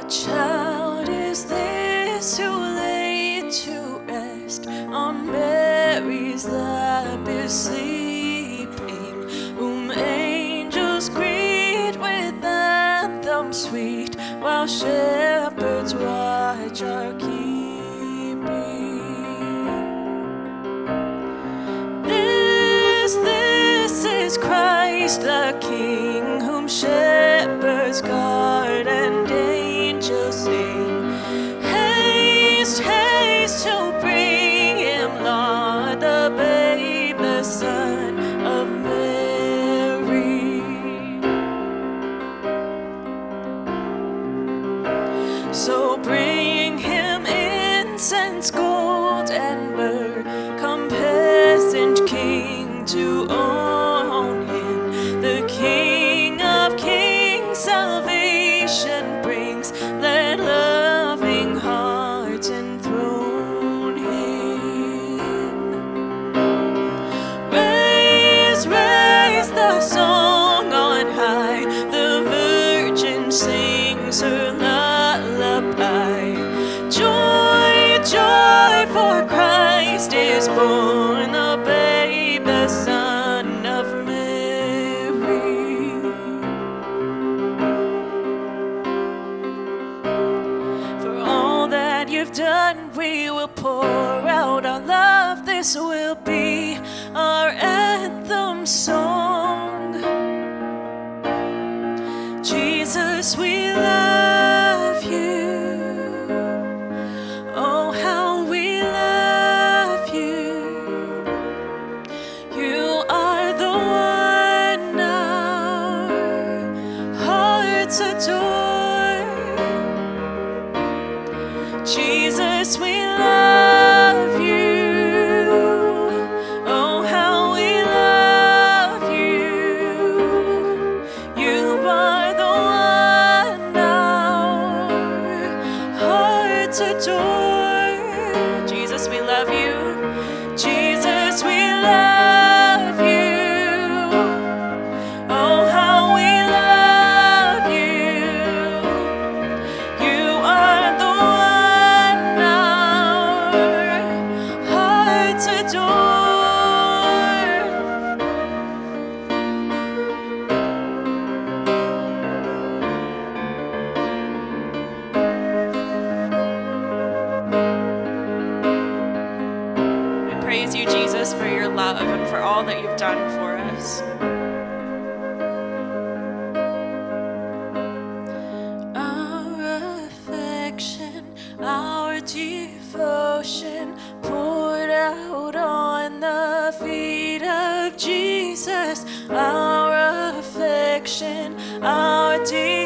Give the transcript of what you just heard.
child is this who laid to rest on Mary's lap is sleeping, whom angels greet with anthems sweet, while shepherds watch our keeping. This is Christ the King, whom shepherds guard and angels sing. Haste, haste to bring him, Lord, the babe, the Son of Mary. So bring him incense, gold, and myrrh, compassionate King to own him. The King of kings salvation brings, let loving hearts enthrone him. Raise, raise the song on high, the Virgin sings her lullaby. Joy, joy, for Christ is born, the babe, the Son of Mary. For all that you've done, we will pour out our love. This will be our anthem song. Jesus, we love you. Oh, how we love you. You are the one our hearts adore. Jesus, we love you. Oh, how we love you. You are the one our hearts adore. Jesus, we love you. Jesus, we love you. Oh, how we love you. You are the one our hearts adore. We praise you, Jesus, for your love and for all that you've done for us. Our affection, our devotion poured out on the feet of Jesus. Our affection, our devotion